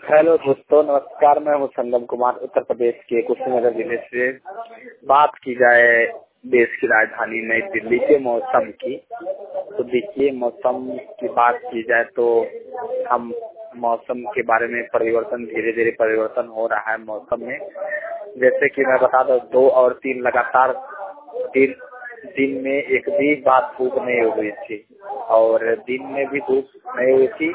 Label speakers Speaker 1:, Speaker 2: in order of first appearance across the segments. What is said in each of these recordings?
Speaker 1: Hello दोस्तों, नमस्कार। मैं हूँ संगम कुमार, उत्तर प्रदेश के कुशीनगर जिले से। बात की जाए देश की राजधानी नई दिल्ली के मौसम की, तो देखिए मौसम की बात की जाए तो हम मौसम के बारे में परिवर्तन, धीरे धीरे परिवर्तन हो रहा है मौसम में। जैसे कि मैं बता दूं, 2 और 3 लगातार दिन में एक भी बार धूप नहीं हुई थी और दिन में भी धूप नहीं हुई थी।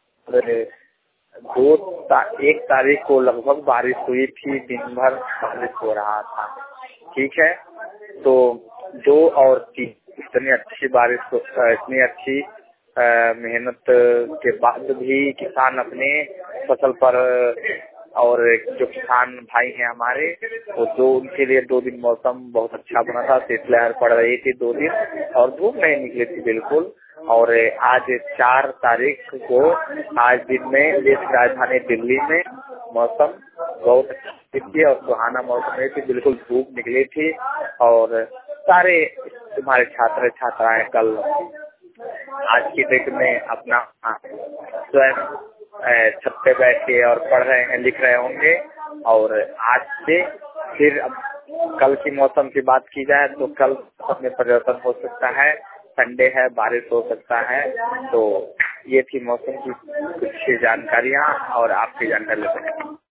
Speaker 1: और 1 तारीख को लगभग बारिश हुई थी, दिन भर बारिश हो रहा था। ठीक है, तो 2 और 3 इतनी अच्छी बारिश, इतनी अच्छी मेहनत के बाद भी किसान अपने फसल पर, और जो किसान भाई हैं हमारे, वो उनके लिए 2 दिन मौसम बहुत अच्छा बना था। शीतलहर पड़ रही थी 2 दिन और धूप नहीं निकली थी बिल्कुल। और आज 4 तारीख को आज दिन में देश की राजधानी दिल्ली में मौसम बहुत अच्छी थी और सुहाना मौसम नहीं थी, बिल्कुल धूप निकली थी। और सारे तुम्हारे छात्र छात्राएं कल आज की डेट में अपना स्वयं छत पे बैठ के और पढ़ रहे हैं, लिख रहे होंगे। और आज से फिर कल की मौसम की बात की जाए तो कल में परिवर्तन हो सकता है, संडे है, बारिश हो सकता है। तो ये थी मौसम की कुछ जानकारियां और आपकी जानकारी लेते हैं।